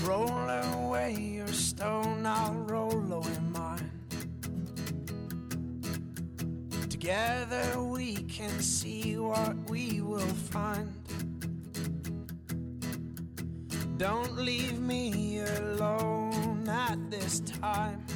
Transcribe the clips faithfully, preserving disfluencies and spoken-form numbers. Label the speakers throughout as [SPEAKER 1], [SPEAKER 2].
[SPEAKER 1] Roll away your stone, I'll roll away mine. Together we can see what we will find. Don't leave me alone at this time,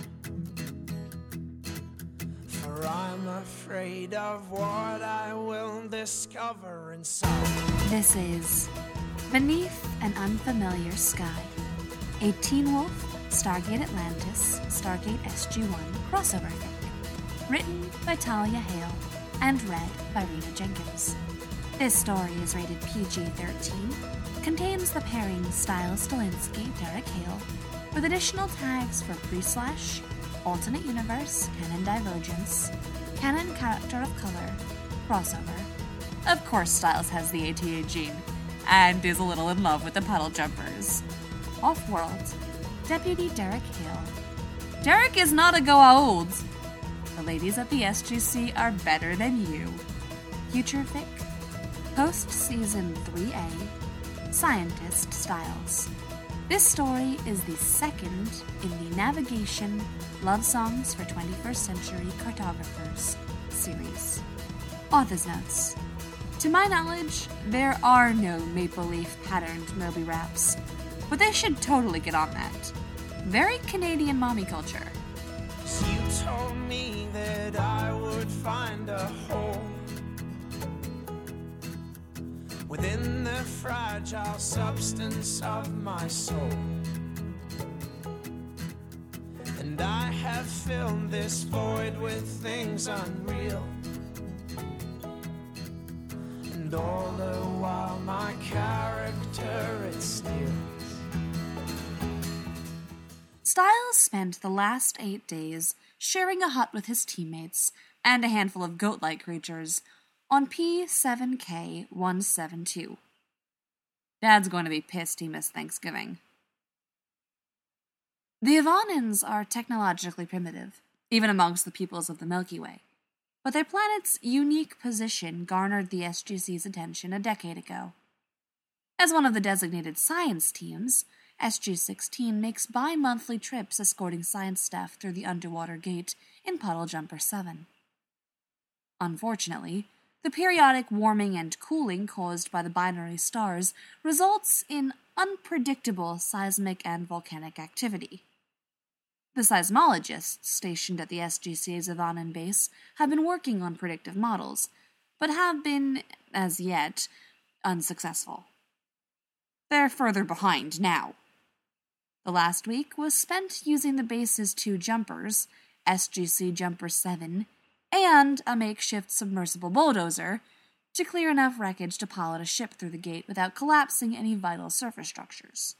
[SPEAKER 1] for I'm afraid of what I will discover inside.
[SPEAKER 2] This is Beneath an Unfamiliar Sky, a Teen Wolf, Stargate Atlantis, Stargate S G one crossover fic, written by Talia Hale and read by Rita Jenkins. This story is rated P G thirteen, contains the pairing Stiles Stilinski, Derek Hale, with additional tags for pre-slash, alternate universe, canon divergence, canon character of color, crossover. Of course Stiles has the A T A gene, and is a little in love with the puddle jumpers. Off-world, Deputy Derek Hale. Derek is not a Goa'uld. The ladies at the S G C are better than you. Future fic, post-season three A, Scientist Stiles. This story is the second in the Navigation Love Songs for twenty-first Century Cartographers series. Author's notes. To my knowledge, there are no maple leaf patterned Moby wraps, but they should totally get on that. Very Canadian mommy culture.
[SPEAKER 1] You told me that I would find a hole within the fragile substance of my soul, and I have filled this void with things unreal, and all the while my character it steals.
[SPEAKER 2] Stiles spent the last eight days sharing a hut with his teammates and a handful of goat-like creatures on P seven K one seventy-two. Dad's going to be pissed he missed Thanksgiving. The Avanans are technologically primitive, even amongst the peoples of the Milky Way, but their planet's unique position garnered the S G C's attention a decade ago. As one of the designated science teams, S G sixteen makes bi-monthly trips escorting science staff through the underwater gate in Puddle Jumper seven. Unfortunately, the periodic warming and cooling caused by the binary stars results in unpredictable seismic and volcanic activity. The seismologists stationed at the S G C's Avanan base have been working on predictive models, but have been, as yet, unsuccessful. They're further behind now. The last week was spent using the base's two jumpers, S G C Jumper seven, and a makeshift submersible bulldozer, to clear enough wreckage to pilot a ship through the gate without collapsing any vital surface structures.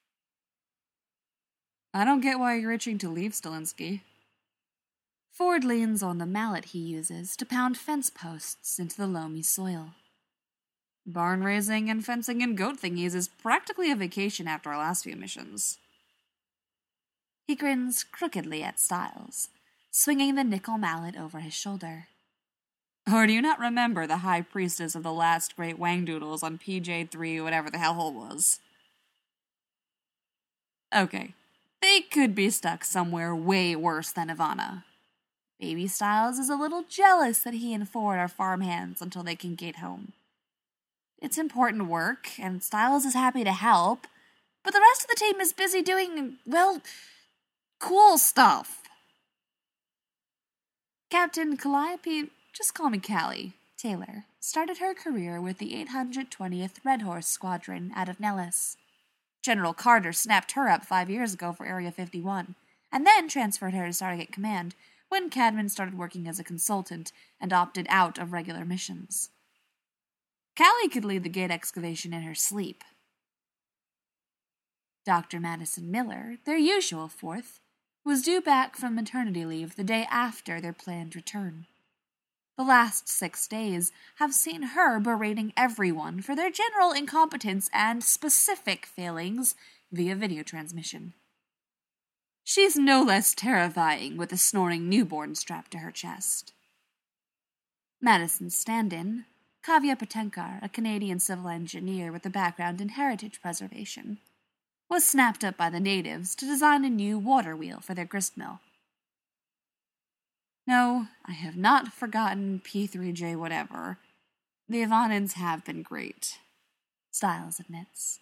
[SPEAKER 2] I don't get why you're itching to leave, Stilinski. Ford leans on the mallet he uses to pound fence posts into the loamy soil. Barn raising and fencing and goat thingies is practically a vacation after our last few missions. He grins crookedly at Stiles, swinging the nickel mallet over his shoulder. Or do you not remember the High Priestess of the last great Wangdoodles on P J three, whatever the hellhole was? Okay, they could be stuck somewhere way worse than Ivana. Baby Stiles is a little jealous that he and Ford are farmhands until they can get home. It's important work, and Stiles is happy to help, but the rest of the team is busy doing, well, cool stuff. Captain Calliope, just call me Callie, Taylor, started her career with the eight hundred twentieth Red Horse Squadron out of Nellis. General Carter snapped her up five years ago for Area fifty-one, and then transferred her to Stargate Command when Cadman started working as a consultant and opted out of regular missions. Callie could lead the gate excavation in her sleep. Doctor Madison Miller, their usual fourth, was due back from maternity leave the day after their planned return. The last six days have seen her berating everyone for their general incompetence and specific failings via video transmission. She's no less terrifying with a snoring newborn strapped to her chest. Madison's stand-in, Kavya Patenkar, a Canadian civil engineer with a background in heritage preservation, was snapped up by the natives to design a new water wheel for their gristmill. No, I have not forgotten P three J whatever. The Ivanans have been great, Styles admits.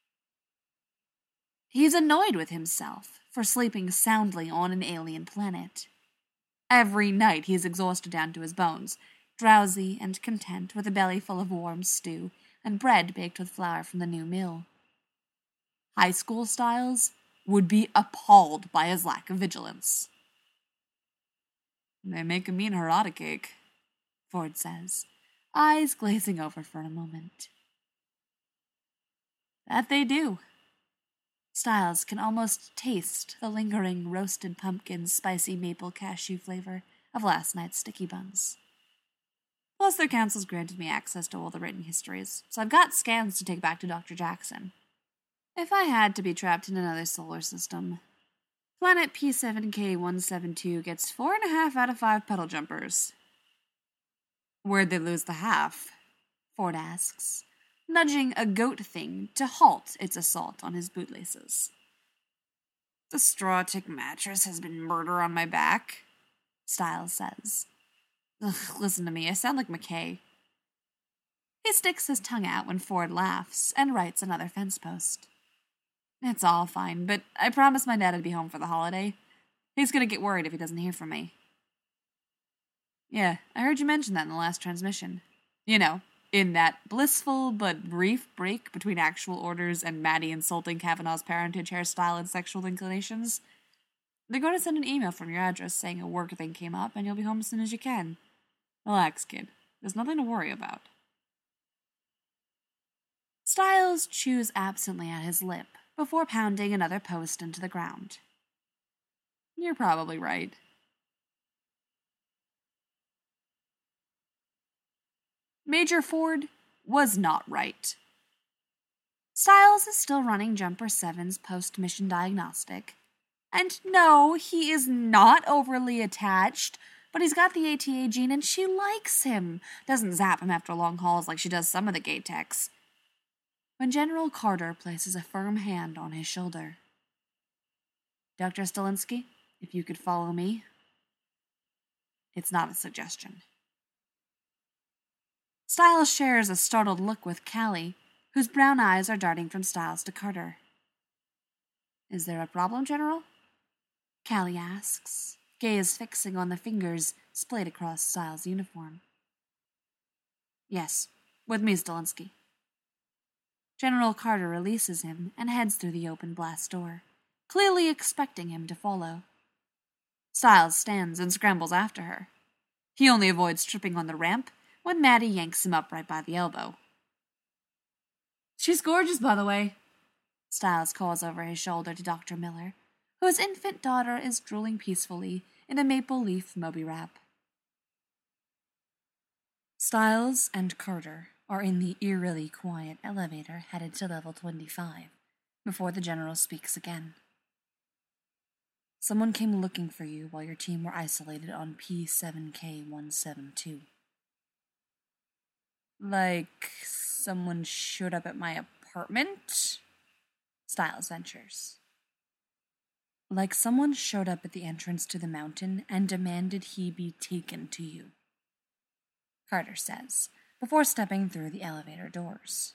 [SPEAKER 2] He's annoyed with himself for sleeping soundly on an alien planet. Every night he's exhausted down to his bones, drowsy and content with a belly full of warm stew and bread baked with flour from the new mill. High school Styles would be appalled by his lack of vigilance. They make a mean harada cake, Ford says, eyes glazing over for a moment. That they do. Styles can almost taste the lingering roasted pumpkin spicy maple cashew flavor of last night's sticky buns. Plus, their council's granted me access to all the written histories, so I've got scans to take back to Doctor Jackson. If I had to be trapped in another solar system, planet P seven K one seventy-two gets four and a half out of five pedal jumpers. Where'd they lose the half? Ford asks, nudging a goat thing to halt its assault on his bootlaces. The straw tick mattress has been murder on my back, Styles says. Ugh, listen to me, I sound like McKay. He sticks his tongue out when Ford laughs and writes another fence post. It's all fine, but I promised my dad I'd be home for the holiday. He's gonna get worried if he doesn't hear from me. Yeah, I heard you mention that in the last transmission. You know, in that blissful but brief break between actual orders and Maddie insulting Kavanaugh's parentage, hairstyle, and sexual inclinations. They're going to send an email from your address saying a work thing came up and you'll be home as soon as you can. Relax, kid. There's nothing to worry about. Styles chews absently at his lip before pounding another post into the ground. You're probably right. Major Ford was not right. Styles is still running Jumper seven's post-mission diagnostic. And no, he is not overly attached, but he's got the A T A gene and she likes him. Doesn't zap him after long hauls like she does some of the gate techs. When General Carter places a firm hand on his shoulder. Doctor Stilinski, if you could follow me. It's not a suggestion. Styles shares a startled look with Callie, whose brown eyes are darting from Styles to Carter. Is there a problem, General? Callie asks, gaze fixing on the fingers splayed across Styles' uniform. Yes, with me, Stilinski. General Carter releases him and heads through the open blast door, clearly expecting him to follow. Styles stands and scrambles after her. He only avoids tripping on the ramp when Maddie yanks him up right by the elbow. She's gorgeous, by the way, Styles calls over his shoulder to Doctor Miller, whose infant daughter is drooling peacefully in a maple leaf Moby wrap. Styles and Carter are in the eerily quiet elevator headed to level twenty-five, before the General speaks again. Someone came looking for you while your team were isolated on P seven K one seventy-two. Like someone showed up at my apartment? Styles ventures. Like someone showed up at the entrance to the mountain and demanded he be taken to you, Carter says, before stepping through the elevator doors.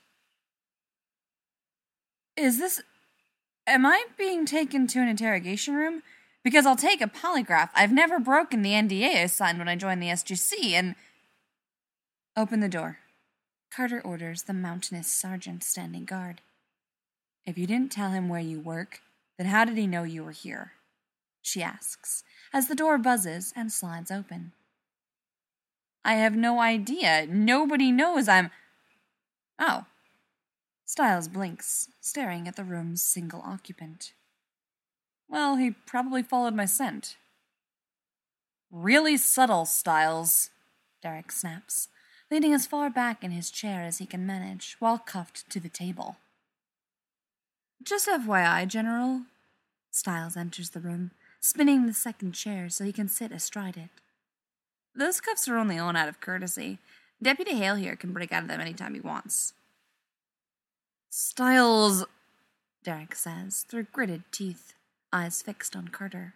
[SPEAKER 2] Is this... Am I being taken to an interrogation room? Because I'll take a polygraph. I've never broken the N D A I signed when I joined the S G C, and... Open the door. Carter orders the mountainous sergeant standing guard. If you didn't tell him where you work, then how did he know you were here? She asks, as the door buzzes and slides open. I have no idea. Nobody knows I'm... Oh. Styles blinks, staring at the room's single occupant. Well, he probably followed my scent. Really subtle, Styles, Derek snaps, leaning as far back in his chair as he can manage, while cuffed to the table. Just F Y I, General. Styles enters the room, spinning the second chair so he can sit astride it. Those cuffs are only on out of courtesy. Deputy Hale here can break out of them anytime he wants. Styles... Derek says, through gritted teeth, eyes fixed on Carter.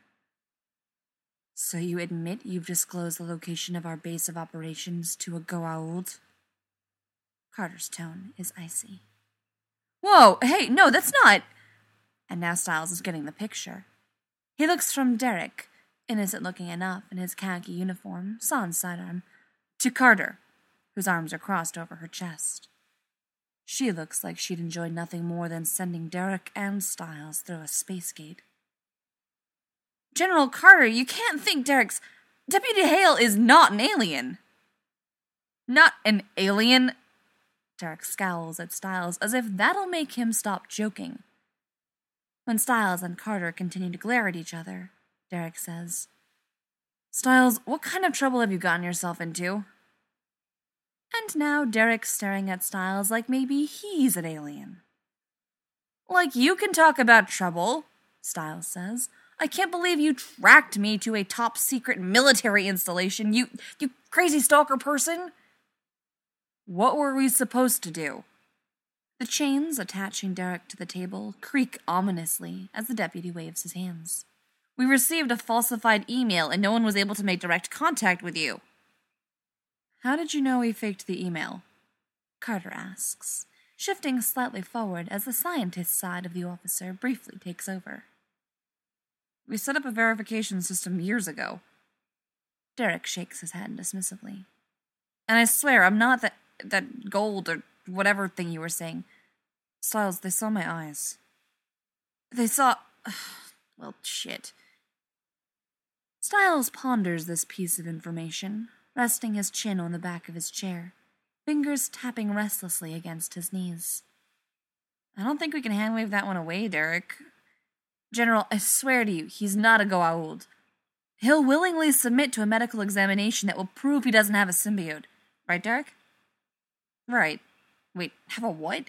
[SPEAKER 2] So you admit you've disclosed the location of our base of operations to a Goa'uld? Carter's tone is icy. Whoa, hey, no, that's not... And now Styles is getting the picture. He looks from Derek, innocent looking enough in his khaki uniform, sans sidearm, to Carter, whose arms are crossed over her chest. She looks like she'd enjoy nothing more than sending Derek and Styles through a space gate. General Carter, you can't think Derek's... Deputy Hale is not an alien. Not an alien? Derek scowls at Styles as if that'll make him stop joking. When Styles and Carter continue to glare at each other, Derek says, Styles, what kind of trouble have you gotten yourself into? And now Derek's staring at Styles like maybe he's an alien. Like you can talk about trouble, Styles says. I can't believe you tracked me to a top-secret military installation, you, you crazy stalker person. What were we supposed to do? The chains attaching Derek to the table creak ominously as the deputy waves his hands. We received a falsified email and no one was able to make direct contact with you. How did you know we faked the email? Carter asks, shifting slightly forward as the scientist side of the officer briefly takes over. We set up a verification system years ago. Derek shakes his head dismissively. And I swear, I'm not that, that gold or whatever thing you were saying. Styles, they saw my eyes. They saw... well, shit. Styles ponders this piece of information, resting his chin on the back of his chair, fingers tapping restlessly against his knees. I don't think we can handwave that one away, Derek. General, I swear to you, he's not a Goa'uld. He'll willingly submit to a medical examination that will prove he doesn't have a symbiote. Right, Derek? Right. Wait, have a what?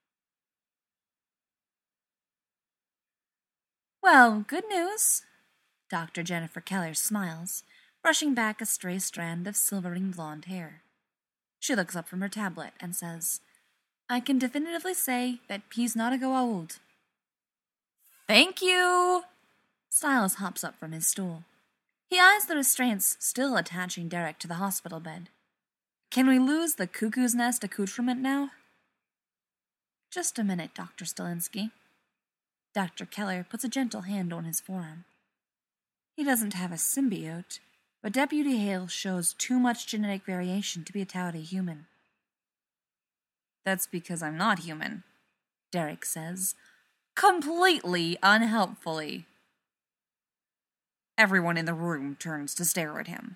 [SPEAKER 2] Well, good news. Doctor Jennifer Keller smiles, brushing back a stray strand of silvering blonde hair. She looks up from her tablet and says, I can definitively say that he's not a Goa'uld. Thank you! Styles hops up from his stool. He eyes the restraints still attaching Derek to the hospital bed. Can we lose the cuckoo's nest accoutrement now? Just a minute, Doctor Stilinski. Doctor Keller puts a gentle hand on his forearm. He doesn't have a symbiote, but Deputy Hale shows too much genetic variation to be a Tauri human. That's because I'm not human, Derek says, completely unhelpfully. Everyone in the room turns to stare at him.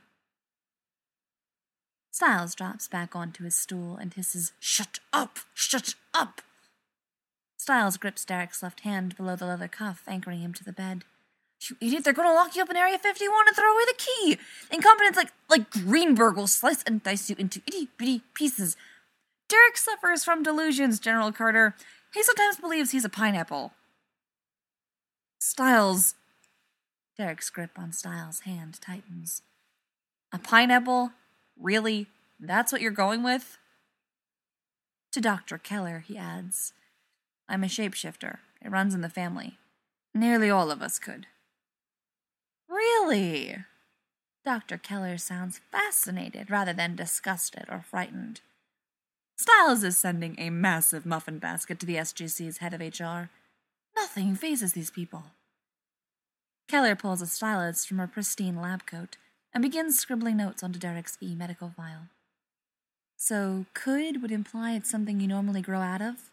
[SPEAKER 2] Styles drops back onto his stool and hisses, Shut up! Shut up! Styles grips Derek's left hand below the leather cuff, anchoring him to the bed. You idiot, they're going to lock you up in Area fifty-one and throw away the key! Incompetence like, like Greenberg will slice and dice you into itty-bitty pieces. Derek suffers from delusions, General Carter. He sometimes believes he's a pineapple. Styles... Derek's grip on Styles' hand tightens. A pineapple? Really? That's what you're going with? To Doctor Keller, he adds, I'm a shapeshifter. It runs in the family. Nearly all of us could. Really? Doctor Keller sounds fascinated rather than disgusted or frightened. Styles is sending a massive muffin basket to the S G C's head of H R. Nothing phases these people. Keller pulls a stylus from her pristine lab coat and begins scribbling notes onto Derek's e-medical file. So, could would imply it's something you normally grow out of?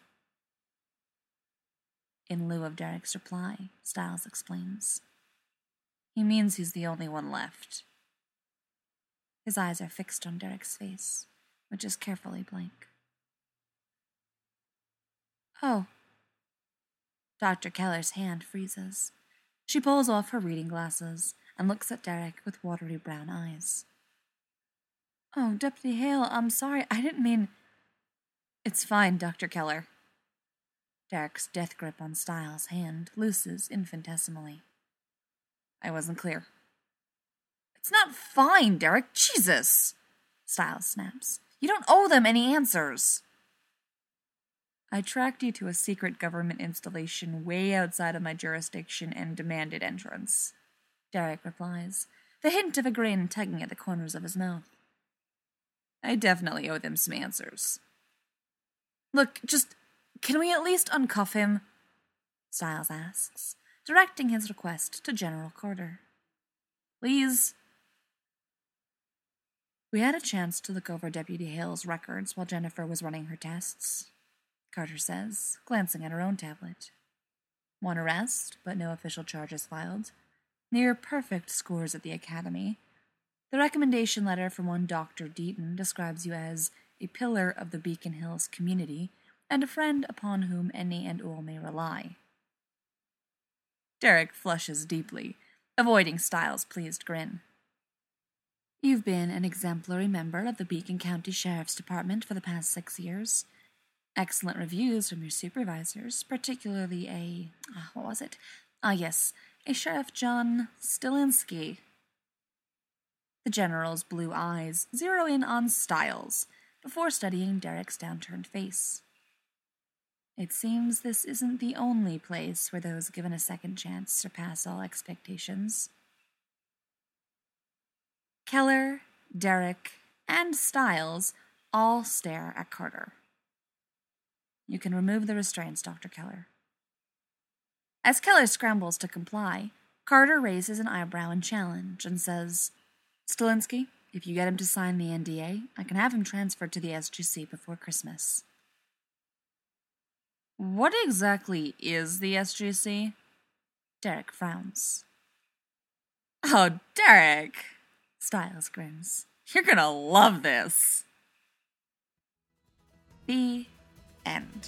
[SPEAKER 2] In lieu of Derek's reply, Styles explains. He means he's the only one left. His eyes are fixed on Derek's face, which is carefully blank. Oh. Doctor Keller's hand freezes. She pulls off her reading glasses and looks at Derek with watery brown eyes. Oh, Deputy Hale, I'm sorry, I didn't mean... It's fine, Doctor Keller. Derek's death grip on Styles' hand looses infinitesimally. I wasn't clear. It's not fine, Derek. Jesus! Styles snaps. You don't owe them any answers.
[SPEAKER 3] I tracked you to a secret government installation way outside of my jurisdiction and demanded entrance. Derek replies, the hint of a grin tugging at the corners of his mouth. I definitely owe them some answers. Look, just, can we at least uncuff him? Styles asks, directing his request to General Carter. Please. We had a chance to look over Deputy Hale's records while Jennifer was running her tests, Carter says, glancing at her own tablet. One arrest, but no official charges filed. Near perfect scores at the academy. The recommendation letter from one Doctor Deaton describes you as a pillar of the Beacon Hills community and a friend upon whom any and all may rely. Derek flushes deeply, avoiding Styles' pleased grin. You've been an exemplary member of the Beacon County Sheriff's Department for the past six years. Excellent reviews from your supervisors, particularly a... Uh, what was it? Ah, yes, a Sheriff John Stilinski. The General's blue eyes zero in on Styles before studying Derek's downturned face. It seems this isn't the only place where those given a second chance surpass all expectations. Keller, Derek, and Styles all stare at Carter. You can remove the restraints, Doctor Keller. As Keller scrambles to comply, Carter raises an eyebrow in challenge and says, Stilinski, if you get him to sign the N D A, I can have him transferred to the S G C before Christmas. What exactly is the S G C? Derek frowns. Oh, Derek! Styles grins. You're gonna love this. The end.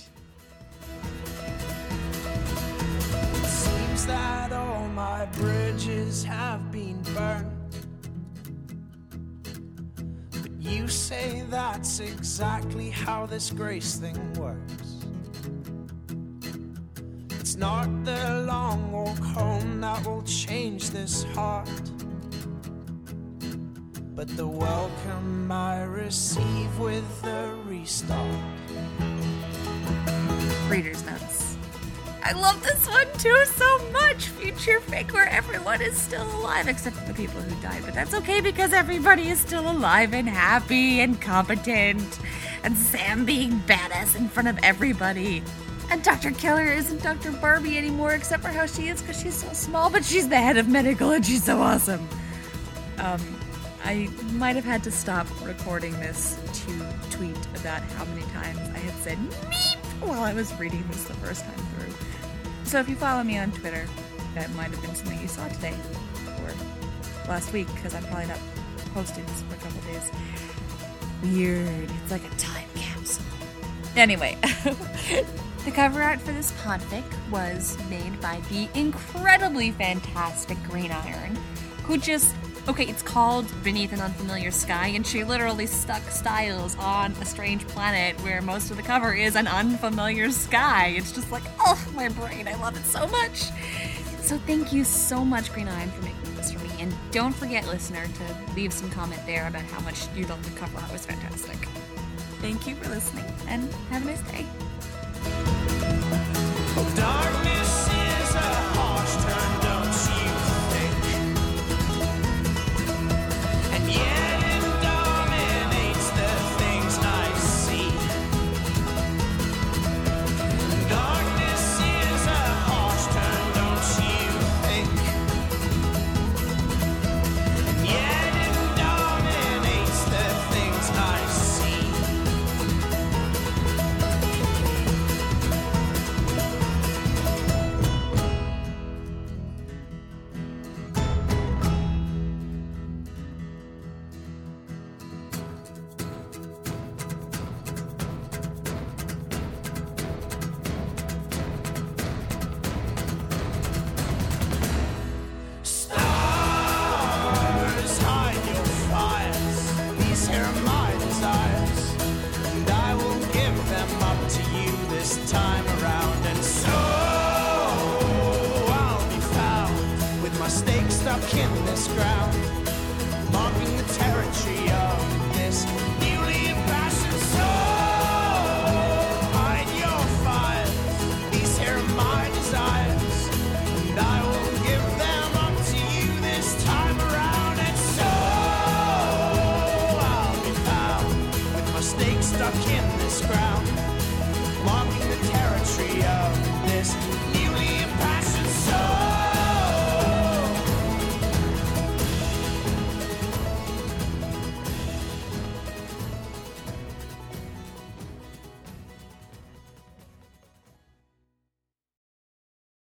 [SPEAKER 1] It seems that all my bridges have been burned. But you say that's exactly how this grace thing works. It's not the long walk home that will change this heart, but the welcome I receive with the restart.
[SPEAKER 3] Reader's notes. I love this one too so much. Future fake where everyone is still alive except for the people who died, but that's okay because everybody is still alive and happy and competent, and Sam being badass in front of everybody. And Doctor Keller isn't Doctor Barbie anymore except for how she is because she's so small, but she's the head of medical and she's so awesome. Um, I might have had to stop recording this to tweet about how many times I had said meep while I was reading this the first time through. So if you follow me on Twitter, that might have been something you saw today or last week because I'm probably not posting this for a couple days. Weird. It's like a time capsule. Anyway. The cover art for this podfic was made by the incredibly fantastic Green Iron, who just, okay, it's called Beneath an Unfamiliar Sky, and she literally stuck Styles on a strange planet where most of the cover is an unfamiliar sky. It's just like, oh, my brain, I love it so much. So thank you so much, Green Iron, for making this for me, and don't forget, listener, to leave some comment there about how much you thought the cover art was fantastic. Thank you for listening, and have a nice day.
[SPEAKER 1] Darkness is a harsh turn, don't you think? And yet it dominates the things I see. Darkness is a harsh turn, don't you think? And yet it dominates the things I see. Stuck in this ground.